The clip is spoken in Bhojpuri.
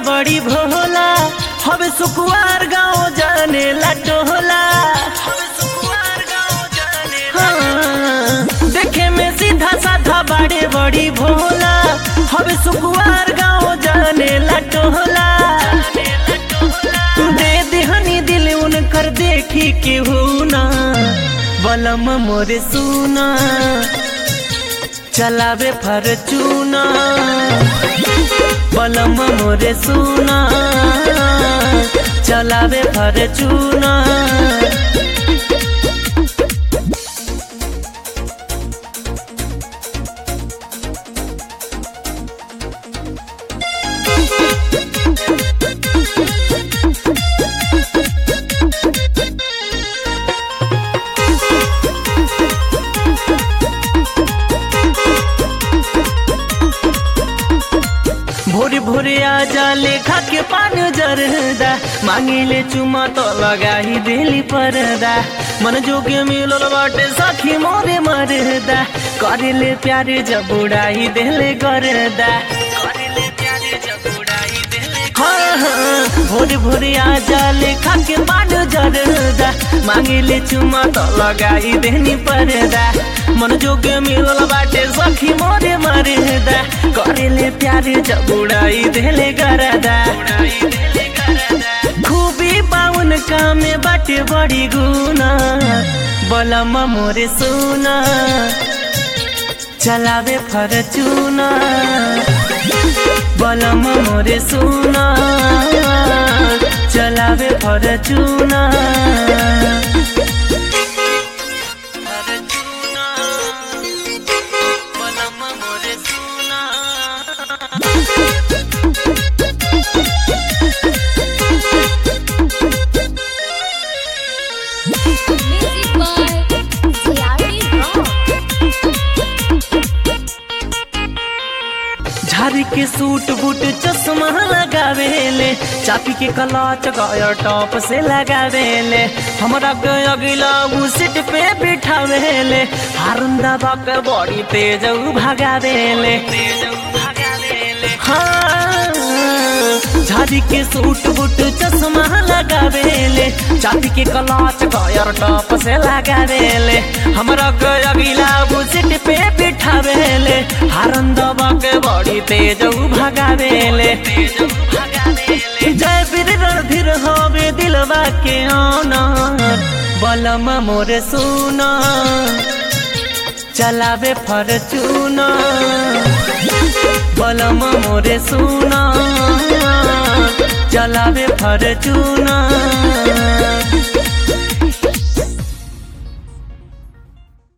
बड़ी भोला हवे सुकुवार गाँव जाने ला टोला। हाँ, देखे में सीधा साधा बड़े बड़ी भोला हवे सुकुवार गाँव जाने ला टोला। दे दिहनी दिल उनकर देखी के ना बलम मोरे सुना चलावे फरचूना। बलम मोरे सुना चलावे फरचूना। भोरे भोरे आजा लेखा के पान जरदा मांगिले चुमा तो लगा ही दिली परदा। मन जोगे मिलल बाटे सखी मोरे मरदा करेले प्यारे जब उड़ाई देले करदा। हाँ हाँ भोरे भोरे आजा लेखा के पान जरदा मांगिले चुमा तो लगाई देनी परदा। मन जोगे मिलल बाटे सखी मोरे मरदा करेले प्यारे जब उड़ाई देले करदा। खूबी बाउन कामे बाटे बड़ी गुना बलम मोरे सुना चलावे फरचूना। बलम मोरे सुना चलावे फरचूना। बलम मोरे सुना। Music by CRT Rock. झारी के सूट बूट चश्मा लगावेले चापी के कलाच गया टॉप से लगावेले। हमरा अगिला उ सीट पे बिठावेले हारुंदा बाक बड़ी तेज भगावेले। हाँ झारी के सूट बूट चश्मा लगावेले चापी के कलाच गया टॉप से लगावेले। हमरा अगिला उ सीट पे बिठावेले हारुंदा बाक बड़ी तेज भगावेले। जय वीर रणधीर हवे दिलवा के ऑनर बलम मोरे सुना चलावे फरचूना। बलम मोरे सुना चलावे फरचूना।